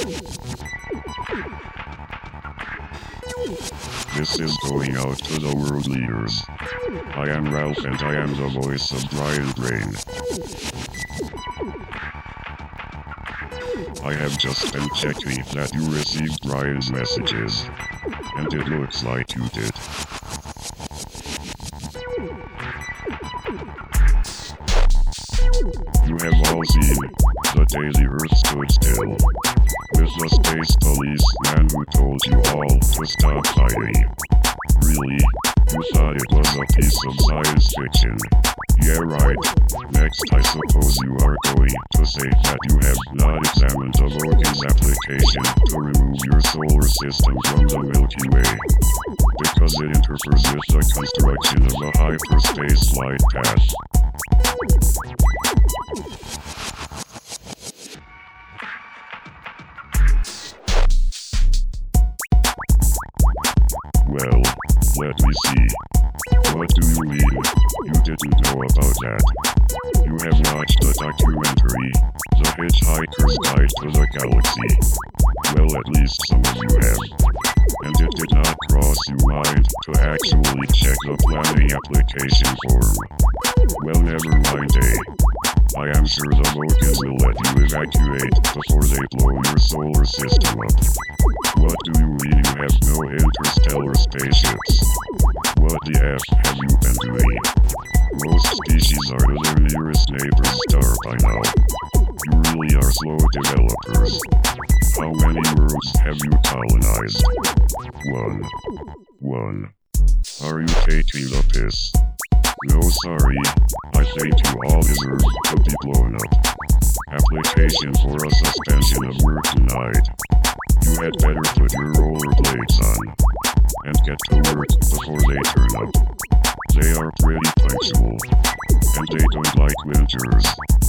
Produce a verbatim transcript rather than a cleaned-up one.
This is going out to the world leaders. I am Ralph and I am the voice of Brian Brain. I have just been checking that you received Brian's messages. And it looks like you did. You have all seen the day the Earth stood still. With the space police man who told you all to stop fighting. Really? You thought it was a piece of science fiction? Yeah, right. Next, I suppose you are going to say that you have not examined the Vulcan's application to remove your solar system from the Milky Way. Because it interferes with the construction of a hyperspace flight path. Well, let me see. What do you mean? You didn't know about that. You have watched the documentary, The Hitchhiker's Guide to the Galaxy. Well, at least some of you have. And it did not cross your mind to actually check the planning application form. Well, never mind, eh? I am sure the Vulcans will let you evacuate before they blow your solar system up. What do you mean you have no interstellar spaceships? What the F have you been doing? Most species are to their nearest neighbor's star by now. You really are slow developers. How many worlds have you colonized? One. One. Are you taking the piss? No, sorry. I think you all deserve to be blown up. Application for a suspension of work denied. You had better put your rollerblades on and get to work before they turn up. They are pretty punctual, and they don't like winters.